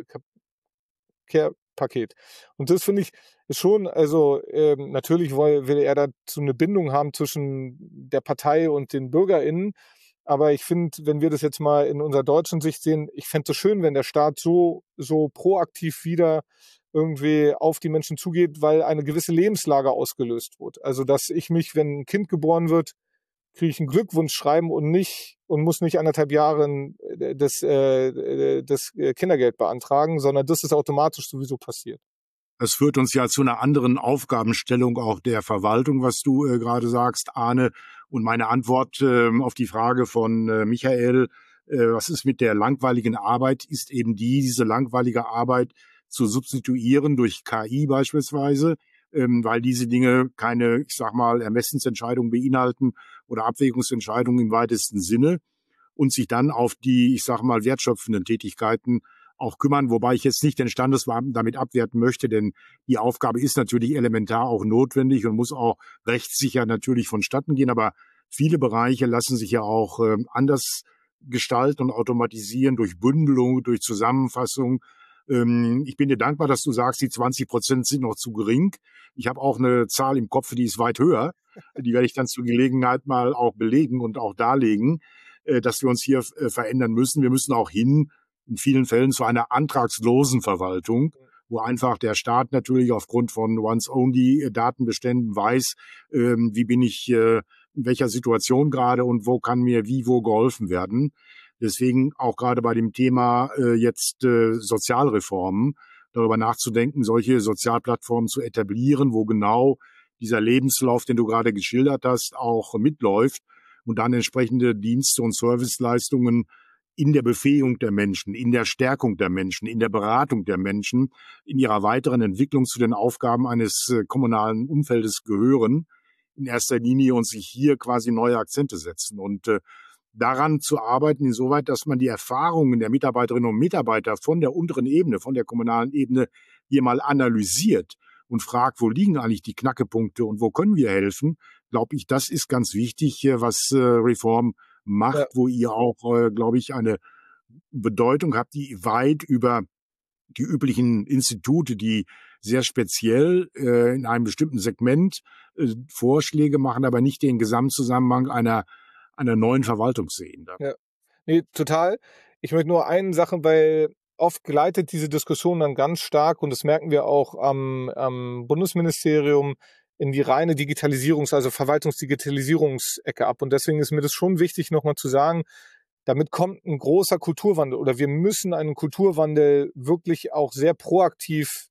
Care-Paket. Und das finde ich schon, also ähm, natürlich will, will er dazu eine Bindung haben zwischen der Partei und den BürgerInnen, aber ich finde, wenn wir das jetzt mal in unserer deutschen Sicht sehen, ich fände es schön, wenn der Staat so, so proaktiv wieder irgendwie auf die Menschen zugeht, weil eine gewisse Lebenslage ausgelöst wird. Also, dass ich mich, wenn ein Kind geboren wird, kriege ich ein Glückwunschschreiben und nicht und muss nicht anderthalb Jahre das, äh, das Kindergeld beantragen, sondern das ist automatisch sowieso passiert. Das führt uns ja zu einer anderen Aufgabenstellung auch der Verwaltung, was du äh, gerade sagst, Arne. Und meine Antwort äh, auf die Frage von äh, Michael, äh, was ist mit der langweiligen Arbeit, ist eben die, diese langweilige Arbeit zu substituieren durch K I beispielsweise, ähm, weil diese Dinge keine, ich sag mal, Ermessensentscheidungen beinhalten oder Abwägungsentscheidungen im weitesten Sinne und sich dann auf die, ich sag mal, wertschöpfenden Tätigkeiten auch kümmern, wobei ich jetzt nicht den Standesbeamten damit abwerten möchte, denn die Aufgabe ist natürlich elementar auch notwendig und muss auch rechtssicher natürlich vonstatten gehen, aber viele Bereiche lassen sich ja auch äh, anders gestalten und automatisieren durch Bündelung, durch Zusammenfassung. Ähm, ich bin dir dankbar, dass du sagst, die zwanzig Prozent sind noch zu gering. Ich habe auch eine Zahl im Kopf, die ist weit höher. Die werde ich dann zur Gelegenheit mal auch belegen und auch darlegen, äh, dass wir uns hier äh, verändern müssen. Wir müssen auch hin, in vielen Fällen zu einer antragslosen Verwaltung, wo einfach der Staat natürlich aufgrund von Once-Only-Datenbeständen weiß, ähm, wie bin ich äh, in welcher Situation gerade und wo kann mir wie wo geholfen werden. Deswegen auch gerade bei dem Thema äh, jetzt äh, Sozialreformen darüber nachzudenken, solche Sozialplattformen zu etablieren, wo genau dieser Lebenslauf, den du gerade geschildert hast, auch mitläuft und dann entsprechende Dienste und Serviceleistungen in der Befähigung der Menschen, in der Stärkung der Menschen, in der Beratung der Menschen, in ihrer weiteren Entwicklung zu den Aufgaben eines äh, kommunalen Umfeldes gehören, in erster Linie und sich hier quasi neue Akzente setzen und äh, daran zu arbeiten, insoweit, dass man die Erfahrungen der Mitarbeiterinnen und Mitarbeiter von der unteren Ebene, von der kommunalen Ebene hier mal analysiert und fragt, wo liegen eigentlich die Knackepunkte und wo können wir helfen, glaube ich, das ist ganz wichtig, was äh, Reform macht, ja. Wo ihr auch, äh, glaube ich, eine Bedeutung habt, die weit über die üblichen Institute, die sehr speziell äh, in einem bestimmten Segment äh, Vorschläge machen, aber nicht den Gesamtzusammenhang einer, einer neuen Verwaltung sehen. Ja, nee, total. Ich möchte nur eine Sache, weil oft gleitet diese Diskussion dann ganz stark, und das merken wir auch am, am Bundesministerium, in die reine Digitalisierungs-, also Verwaltungsdigitalisierungsecke ab. Und deswegen ist mir das schon wichtig, nochmal zu sagen, damit kommt ein großer Kulturwandel oder wir müssen einen Kulturwandel wirklich auch sehr proaktiv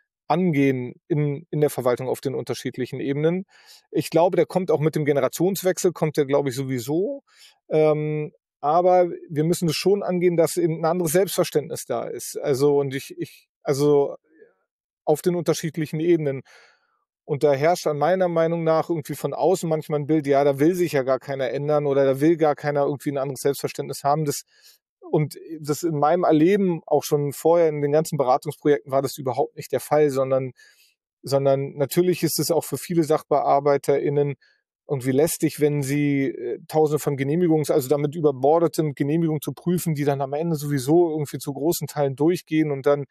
angehen in, in der Verwaltung auf den unterschiedlichen Ebenen. Ich glaube, der kommt auch mit dem Generationswechsel, kommt der, glaube ich, sowieso. Ähm, aber wir müssen es schon angehen, dass eben ein anderes Selbstverständnis da ist. Also, und ich, ich, also auf den unterschiedlichen Ebenen. Und da herrscht an meiner Meinung nach irgendwie von außen manchmal ein Bild, ja, da will sich ja gar keiner ändern oder da will gar keiner irgendwie ein anderes Selbstverständnis haben. Das, und das in meinem Erleben auch schon vorher in den ganzen Beratungsprojekten war das überhaupt nicht der Fall, sondern, sondern natürlich ist es auch für viele SachbearbeiterInnen irgendwie lästig, wenn sie äh, tausende von Genehmigungs-, also damit überbordeten Genehmigungen zu prüfen, die dann am Ende sowieso irgendwie zu großen Teilen durchgehen und dann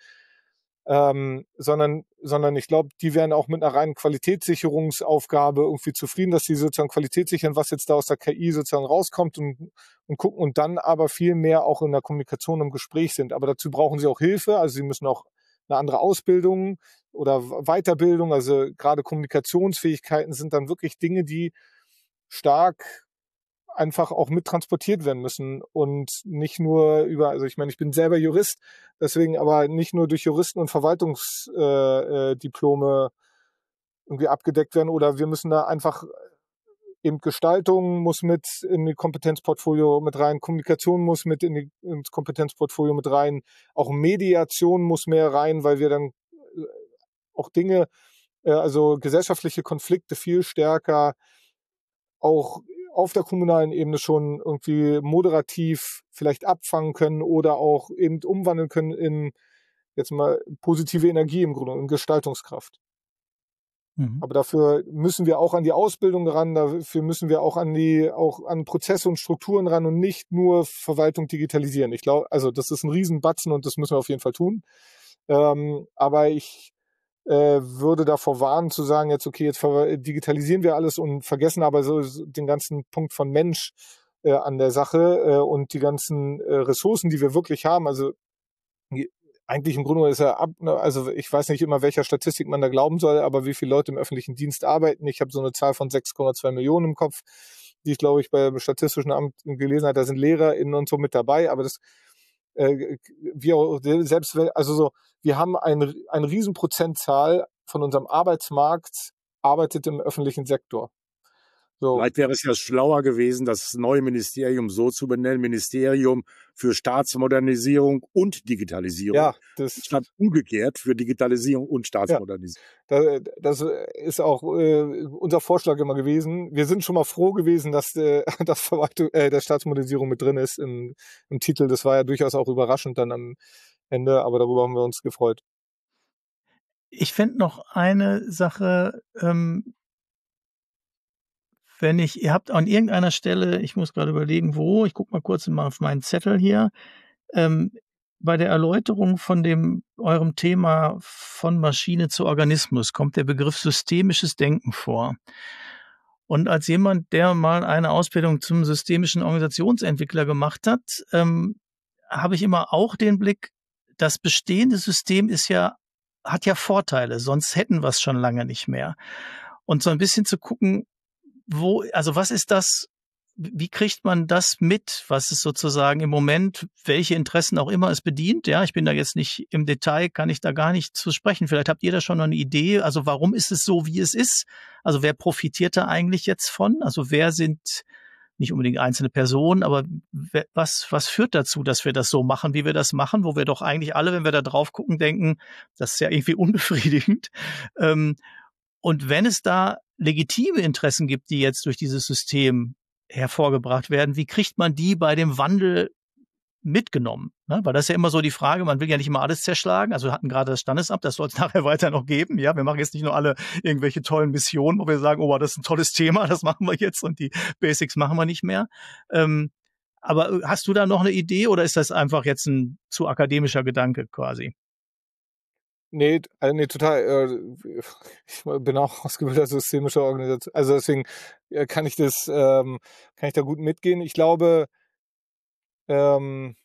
Ähm, sondern, sondern ich glaube, die wären auch mit einer reinen Qualitätssicherungsaufgabe irgendwie zufrieden, dass sie sozusagen Qualität sichern, was jetzt da aus der K I sozusagen rauskommt und, und gucken und dann aber viel mehr auch in der Kommunikation im Gespräch sind. Aber dazu brauchen sie auch Hilfe, also sie müssen auch eine andere Ausbildung oder Weiterbildung, also gerade Kommunikationsfähigkeiten sind dann wirklich Dinge, die stark einfach auch mit transportiert werden müssen und nicht nur über, also ich meine, ich bin selber Jurist, deswegen aber nicht nur durch Juristen und Verwaltungsdiplome äh, äh, Diplome irgendwie abgedeckt werden, oder wir müssen da einfach eben Gestaltung muss mit in die Kompetenzportfolio mit rein, Kommunikation muss mit in die, ins Kompetenzportfolio mit rein, auch Mediation muss mehr rein, weil wir dann äh, auch Dinge, äh, also gesellschaftliche Konflikte viel stärker auch auf der kommunalen Ebene schon irgendwie moderativ vielleicht abfangen können oder auch eben umwandeln können in jetzt mal positive Energie im Grunde, in Gestaltungskraft. Mhm. Aber dafür müssen wir auch an die Ausbildung ran, dafür müssen wir auch an die, auch an Prozesse und Strukturen ran und nicht nur Verwaltung digitalisieren. Ich glaube, also das ist ein Riesenbatzen und das müssen wir auf jeden Fall tun. Ähm, aber ich äh, würde davor warnen zu sagen, jetzt okay, jetzt digitalisieren wir alles und vergessen aber so den ganzen Punkt von Mensch äh, an der Sache äh, und die ganzen äh, Ressourcen, die wir wirklich haben. Also eigentlich im Grunde ist er ab, also ich weiß nicht immer, welcher Statistik man da glauben soll, aber wie viele Leute im öffentlichen Dienst arbeiten. Ich habe so eine Zahl von sechs Komma zwei Millionen im Kopf, die ich, glaube ich, beim Statistischen Amt gelesen habe. Da sind LehrerInnen und so mit dabei, aber das äh, wir selbst, also so, wir haben eine, eine Riesenprozentzahl von unserem Arbeitsmarkt arbeitet im öffentlichen Sektor. So. Vielleicht wäre es ja schlauer gewesen, das neue Ministerium so zu benennen, Ministerium für Staatsmodernisierung und Digitalisierung, ja, das, statt umgekehrt für Digitalisierung und Staatsmodernisierung. Ja, das ist auch äh, unser Vorschlag immer gewesen. Wir sind schon mal froh gewesen, dass äh, das Verwaltung, äh, der Staatsmodernisierung mit drin ist im, im Titel. Das war ja durchaus auch überraschend dann am Ende, aber darüber haben wir uns gefreut. Ich fände noch eine Sache, ähm, wenn ich, ihr habt an irgendeiner Stelle, ich muss gerade überlegen, wo, ich gucke mal kurz mal auf meinen Zettel hier, ähm, bei der Erläuterung von dem eurem Thema von Maschine zu Organismus kommt der Begriff systemisches Denken vor. Und als jemand, der mal eine Ausbildung zum systemischen Organisationsentwickler gemacht hat, ähm, habe ich immer auch den Blick, das bestehende System ist ja, hat ja Vorteile, sonst hätten wir es schon lange nicht mehr. Und so ein bisschen zu gucken, wo, also was ist das, wie kriegt man das mit, was es sozusagen im Moment, welche Interessen auch immer es bedient? Ja, ich bin da jetzt nicht im Detail, kann ich da gar nicht zu sprechen. Vielleicht habt ihr da schon noch eine Idee. Also warum ist es so, wie es ist? Also wer profitiert da eigentlich jetzt von? Also wer sind nicht unbedingt einzelne Personen, aber wer, was, was führt dazu, dass wir das so machen, wie wir das machen, wo wir doch eigentlich alle, wenn wir da drauf gucken, denken, das ist ja irgendwie unbefriedigend. Ähm, und wenn es da legitime Interessen gibt, die jetzt durch dieses System hervorgebracht werden, wie kriegt man die bei dem Wandel mitgenommen? Ne? Weil das ist ja immer so die Frage, man will ja nicht immer alles zerschlagen. Also wir hatten gerade das Standesamt, das soll es nachher weiter noch geben. Ja, wir machen jetzt nicht nur alle irgendwelche tollen Missionen, wo wir sagen, oh, das ist ein tolles Thema, das machen wir jetzt und die Basics machen wir nicht mehr. Ähm, aber hast du da noch eine Idee oder ist das einfach jetzt ein zu akademischer Gedanke quasi? Nee, also nee, total. Äh, ich bin auch ausgebildeter systemischer Organisation. Also deswegen äh, kann ich das, ähm, kann ich da gut mitgehen. Ich glaube, ähm,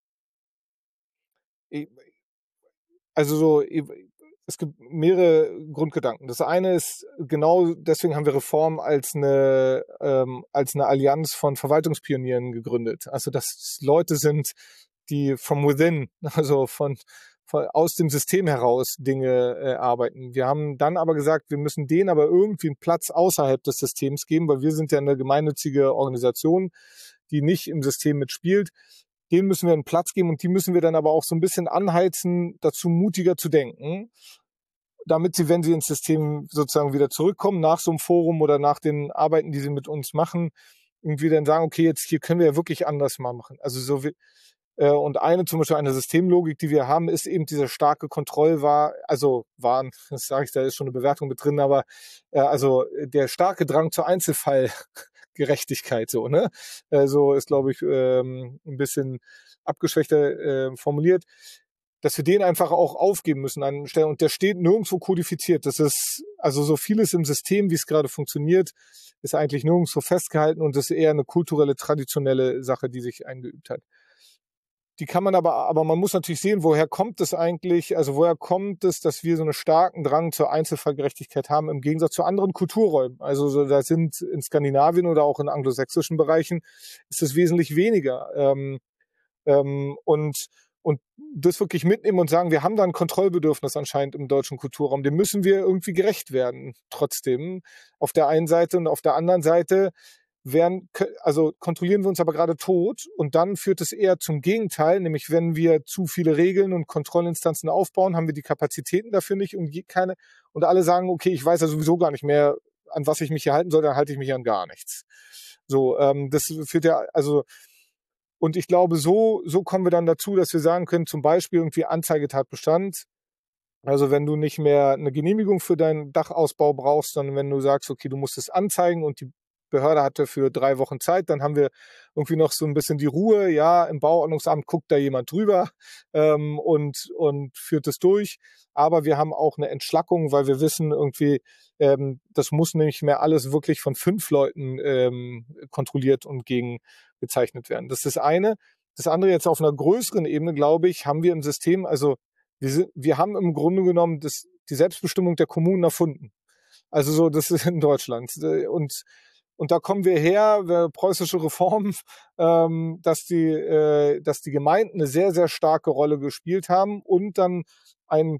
ich, also so, ich, es gibt mehrere Grundgedanken. Das eine ist, genau deswegen haben wir Reform als eine, ähm, als eine Allianz von Verwaltungspionieren gegründet. Also dass Leute sind, die from within, also von aus dem System heraus Dinge äh, arbeiten. Wir haben dann aber gesagt, wir müssen denen aber irgendwie einen Platz außerhalb des Systems geben, weil wir sind ja eine gemeinnützige Organisation, die nicht im System mitspielt. Denen müssen wir einen Platz geben und die müssen wir dann aber auch so ein bisschen anheizen, dazu mutiger zu denken, damit sie, wenn sie ins System sozusagen wieder zurückkommen, nach so einem Forum oder nach den Arbeiten, die sie mit uns machen, irgendwie dann sagen, okay, jetzt hier können wir ja wirklich anders mal machen. Also so wie Und eine, zum Beispiel eine Systemlogik, die wir haben, ist eben dieser starke Kontrollwahn, also Wahn, das sage ich, da ist schon eine Bewertung mit drin, aber äh, also der starke Drang zur Einzelfallgerechtigkeit, so, ne? Äh, so ist, glaube ich, ähm, ein bisschen abgeschwächter äh, formuliert, dass wir den einfach auch aufgeben müssen an Stellen. Und der steht nirgendwo kodifiziert. Das ist, also so vieles im System, wie es gerade funktioniert, ist eigentlich nirgendwo festgehalten und das ist eher eine kulturelle, traditionelle Sache, die sich eingeübt hat. die kann man aber, aber man muss natürlich sehen, woher kommt es eigentlich, also woher kommt es, dass wir so einen starken Drang zur Einzelfallgerechtigkeit haben im Gegensatz zu anderen Kulturräumen. Also so, da sind in Skandinavien oder auch in anglosächsischen Bereichen ist es wesentlich weniger. Ähm, ähm, und Und das wirklich mitnehmen und sagen, wir haben da ein Kontrollbedürfnis anscheinend im deutschen Kulturraum. Dem müssen wir irgendwie gerecht werden. Trotzdem auf der einen Seite und auf der anderen Seite werden, also kontrollieren wir uns aber gerade tot und dann führt es eher zum Gegenteil, nämlich wenn wir zu viele Regeln und Kontrollinstanzen aufbauen, haben wir die Kapazitäten dafür nicht und keine und alle sagen, okay, ich weiß ja sowieso gar nicht mehr, an was ich mich hier halten soll, dann halte ich mich an gar nichts. So, ähm, das führt ja, also und ich glaube, so, so kommen wir dann dazu, dass wir sagen können, zum Beispiel irgendwie Anzeigetatbestand. Also wenn du nicht mehr eine Genehmigung für deinen Dachausbau brauchst, sondern wenn du sagst, okay, du musst es anzeigen und die Behörde hatte für drei Wochen Zeit, dann haben wir irgendwie noch so ein bisschen die Ruhe, ja, im Bauordnungsamt guckt da jemand drüber ähm, und, und führt es durch. Aber wir haben auch eine Entschlackung, weil wir wissen irgendwie, ähm, das muss nicht mehr alles wirklich von fünf Leuten ähm, kontrolliert und gegen gezeichnet werden. Das ist das eine. Das andere jetzt auf einer größeren Ebene, glaube ich, haben wir im System, also wir, sind, wir haben im Grunde genommen das, die Selbstbestimmung der Kommunen erfunden. Also so, das ist in Deutschland. Und Und da kommen wir her, wir, preußische Reform, ähm, dass, die, äh, dass die Gemeinden eine sehr, sehr starke Rolle gespielt haben und dann ein,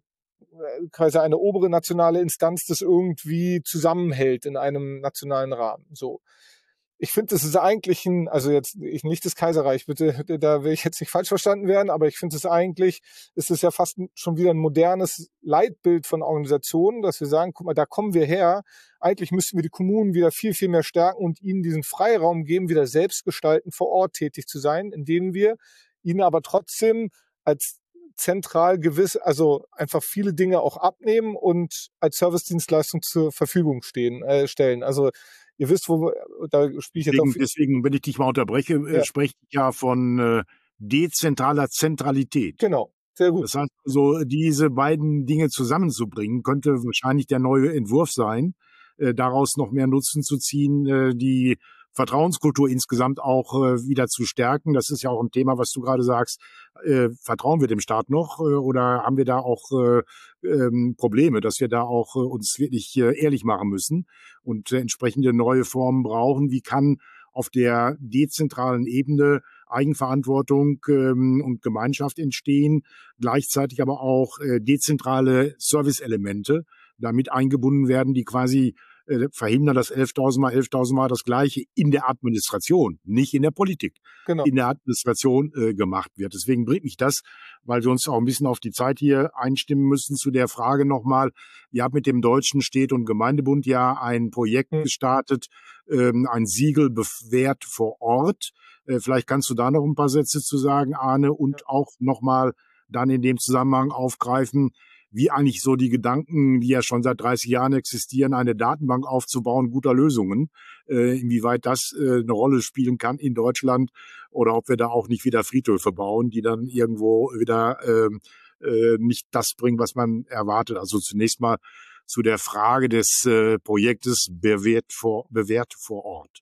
quasi eine obere nationale Instanz das irgendwie zusammenhält in einem nationalen Rahmen. So. Ich finde, das ist eigentlich ein, also jetzt ich, nicht das Kaiserreich, bitte, da will ich jetzt nicht falsch verstanden werden, aber ich finde es eigentlich, ist es ja fast schon wieder ein modernes Leitbild von Organisationen, dass wir sagen, guck mal, da kommen wir her. Eigentlich müssten wir die Kommunen wieder viel, viel mehr stärken und ihnen diesen Freiraum geben, wieder selbstgestaltend vor Ort tätig zu sein, indem wir ihnen aber trotzdem als zentral gewiss, also einfach viele Dinge auch abnehmen und als Servicedienstleistung zur Verfügung stehen, äh, stellen. Also ihr wisst, wo da spiele ich jetzt deswegen, auf. Deswegen, wenn ich dich mal unterbreche, ja. äh, spreche ich ja von äh, dezentraler Zentralität. Genau, sehr gut. Das heißt, so diese beiden Dinge zusammenzubringen, könnte wahrscheinlich der neue Entwurf sein, äh, daraus noch mehr Nutzen zu ziehen, äh, die Vertrauenskultur insgesamt auch äh, wieder zu stärken. Das ist ja auch ein Thema, was du gerade sagst. Äh, vertrauen wir dem Staat noch äh, oder haben wir da auch äh, ähm, Probleme, dass wir da auch äh, uns wirklich äh, ehrlich machen müssen und äh, entsprechende neue Formen brauchen? Wie kann auf der dezentralen Ebene Eigenverantwortung ähm, und Gemeinschaft entstehen, gleichzeitig aber auch äh, dezentrale Service-Elemente damit eingebunden werden, die quasi äh, verhindern, dass elftausend mal elftausend mal das Gleiche in der Administration, nicht in der Politik, genau. in der Administration äh, gemacht wird. Deswegen bringt mich das, weil wir uns auch ein bisschen auf die Zeit hier einstimmen müssen, zu der Frage nochmal, ihr habt mit dem Deutschen Städte- und Gemeindebund ja ein Projekt hm. gestartet, ähm, ein Siegel bewährt vor Ort. Äh, vielleicht kannst du da noch ein paar Sätze zu sagen, Arne, und ja. auch nochmal dann in dem Zusammenhang aufgreifen, wie eigentlich so die Gedanken, die ja schon seit dreißig Jahren existieren, eine Datenbank aufzubauen guter Lösungen, äh, inwieweit das äh, eine Rolle spielen kann in Deutschland oder ob wir da auch nicht wieder Friedhöfe bauen, die dann irgendwo wieder äh, äh, nicht das bringen, was man erwartet. Also zunächst mal zu der Frage des äh, Projektes bewährt vor, bewährt vor Ort.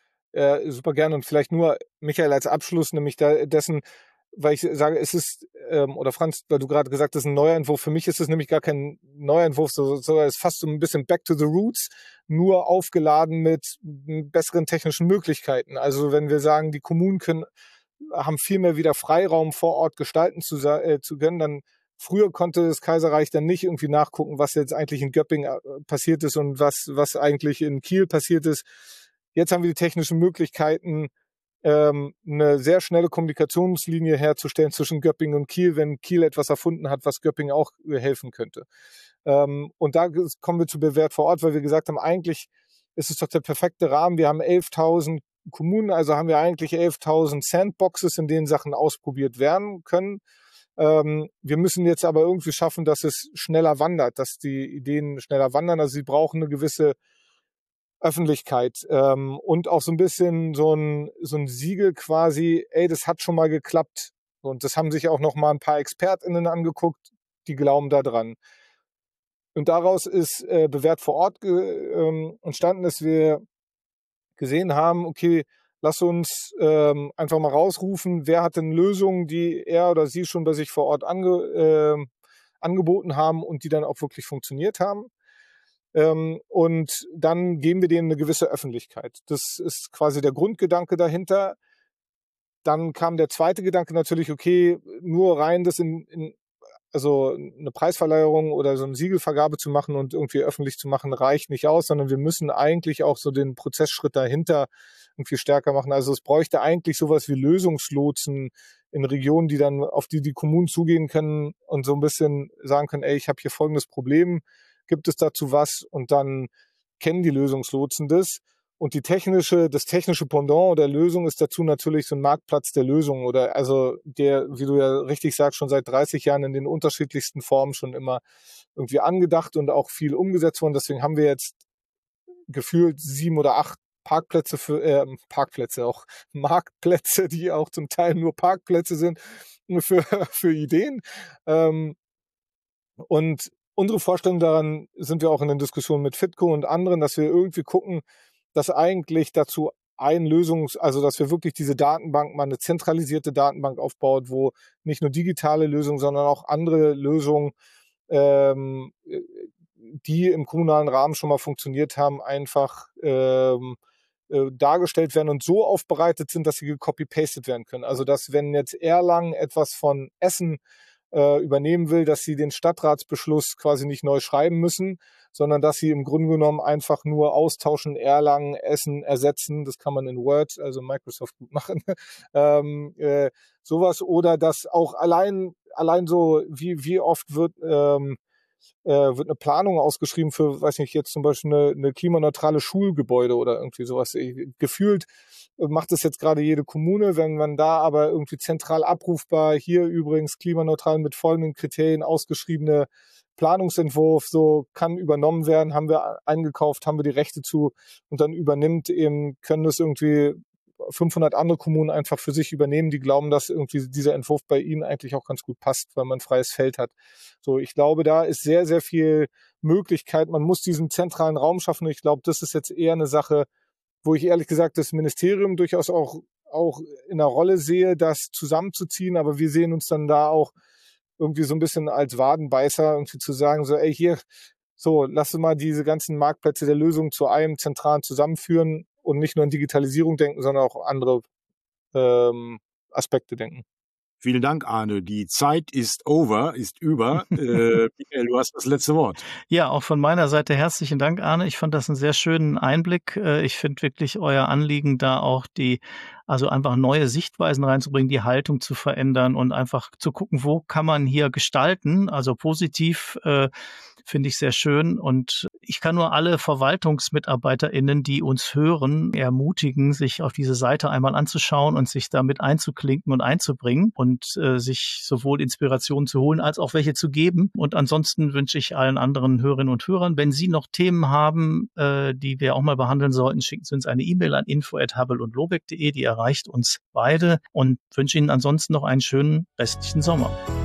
Äh, super gerne und vielleicht nur, Michael, als Abschluss, nämlich da, dessen, weil ich sage, es ist, ähm, oder Franz, weil du gerade gesagt hast, ein neuer Entwurf. Für mich ist es nämlich gar kein neuer Entwurf, sondern es ist fast so ein bisschen back to the roots, nur aufgeladen mit besseren technischen Möglichkeiten. Also wenn wir sagen, die Kommunen können, haben viel mehr wieder Freiraum vor Ort gestalten zu, äh, zu können, dann früher konnte das Kaiserreich dann nicht irgendwie nachgucken, was jetzt eigentlich in Göppingen passiert ist und was, was eigentlich in Kiel passiert ist. Jetzt haben wir die technischen Möglichkeiten, ähm, eine sehr schnelle Kommunikationslinie herzustellen zwischen Göppingen und Kiel, wenn Kiel etwas erfunden hat, was Göppingen auch helfen könnte. Ähm, und da kommen wir zu bewährt vor Ort, weil wir gesagt haben, eigentlich ist es doch der perfekte Rahmen. Wir haben elftausend Kommunen, also haben wir eigentlich elftausend Sandboxes, in denen Sachen ausprobiert werden können. Ähm, wir müssen jetzt aber irgendwie schaffen, dass es schneller wandert, dass die Ideen schneller wandern. Also sie brauchen eine gewisse Öffentlichkeit ähm, und auch so ein bisschen so ein, so ein Siegel quasi, ey, das hat schon mal geklappt. Und das haben sich auch noch mal ein paar ExpertInnen angeguckt, die glauben da dran. Und daraus ist äh, bewährt vor Ort ge, ähm, entstanden, dass wir gesehen haben, okay, lass uns ähm, einfach mal rausrufen, wer hat denn Lösungen, die er oder sie schon bei sich vor Ort ange, äh, angeboten haben und die dann auch wirklich funktioniert haben. Ähm, und dann geben wir denen eine gewisse Öffentlichkeit. Das ist quasi der Grundgedanke dahinter. Dann kam der zweite Gedanke natürlich, okay, nur rein das in, in also eine Preisverleihung oder so eine Siegelvergabe zu machen und irgendwie öffentlich zu machen, reicht nicht aus, sondern wir müssen eigentlich auch so den Prozessschritt dahinter irgendwie stärker machen. Also es bräuchte eigentlich sowas wie Lösungslotsen in Regionen, die dann, auf die die Kommunen zugehen können und so ein bisschen sagen können, ey, ich habe hier folgendes Problem, gibt es dazu was? Und dann kennen die Lösungslotsen das. Und die technische, das technische Pendant der Lösung ist dazu natürlich so ein Marktplatz der Lösung oder also der, wie du ja richtig sagst, schon seit dreißig Jahren in den unterschiedlichsten Formen schon immer irgendwie angedacht und auch viel umgesetzt worden. Deswegen haben wir jetzt gefühlt sieben oder acht Parkplätze für äh, Parkplätze, auch Marktplätze, die auch zum Teil nur Parkplätze sind für, für Ideen. Ähm, und unsere Vorstellung daran sind wir auch in den Diskussionen mit Fitco und anderen, dass wir irgendwie gucken, dass eigentlich dazu ein Lösungs-, also dass wir wirklich diese Datenbank mal eine zentralisierte Datenbank aufbaut, wo nicht nur digitale Lösungen, sondern auch andere Lösungen, ähm, die im kommunalen Rahmen schon mal funktioniert haben, einfach ähm, äh, dargestellt werden und so aufbereitet sind, dass sie gecopy-pasted werden können. Also dass wenn jetzt Erlangen etwas von Essen äh, übernehmen will, dass sie den Stadtratsbeschluss quasi nicht neu schreiben müssen, sondern dass sie im Grunde genommen einfach nur austauschen, Erlangen, Essen ersetzen. Das kann man in Word, also Microsoft, gut machen. ähm, äh, sowas. Oder dass auch allein, allein so, wie, wie oft wird, ähm, äh, wird eine Planung ausgeschrieben für, weiß nicht, jetzt zum Beispiel eine, eine klimaneutrale Schulgebäude oder irgendwie sowas. Gefühlt macht das jetzt gerade jede Kommune, wenn man da aber irgendwie zentral abrufbar, hier übrigens klimaneutral mit folgenden Kriterien ausgeschriebene Planungsentwurf, so kann übernommen werden, haben wir eingekauft, haben wir die Rechte zu und dann übernimmt eben, können das irgendwie fünfhundert andere Kommunen einfach für sich übernehmen, die glauben, dass irgendwie dieser Entwurf bei ihnen eigentlich auch ganz gut passt, weil man freies Feld hat. So, ich glaube, da ist sehr, sehr viel Möglichkeit. Man muss diesen zentralen Raum schaffen. Ich glaube, das ist jetzt eher eine Sache, wo ich ehrlich gesagt das Ministerium durchaus auch, auch in der Rolle sehe, das zusammenzuziehen. Aber wir sehen uns dann da auch irgendwie so ein bisschen als Wadenbeißer, irgendwie zu sagen, so, ey, hier, so, lass uns mal diese ganzen Marktplätze der Lösung zu einem zentralen zusammenführen und nicht nur an Digitalisierung denken, sondern auch andere ähm, Aspekte denken. Vielen Dank, Arne. Die Zeit ist over, ist über. äh, Michael, du hast das letzte Wort. Ja, auch von meiner Seite herzlichen Dank, Arne. Ich fand das einen sehr schönen Einblick. Ich finde wirklich euer Anliegen, da auch die, also einfach neue Sichtweisen reinzubringen, die Haltung zu verändern und einfach zu gucken, wo kann man hier gestalten, also positiv, äh, finde ich sehr schön. Und ich kann nur alle VerwaltungsmitarbeiterInnen, die uns hören, ermutigen, sich auf diese Seite einmal anzuschauen und sich damit einzuklinken und einzubringen und äh, sich sowohl Inspirationen zu holen, als auch welche zu geben. Und ansonsten wünsche ich allen anderen Hörerinnen und Hörern, wenn Sie noch Themen haben, äh, die wir auch mal behandeln sollten, schicken Sie uns eine E-Mail an info at habbel und lobeck punkt de, die erreicht uns beide und wünsche Ihnen ansonsten noch einen schönen restlichen Sommer.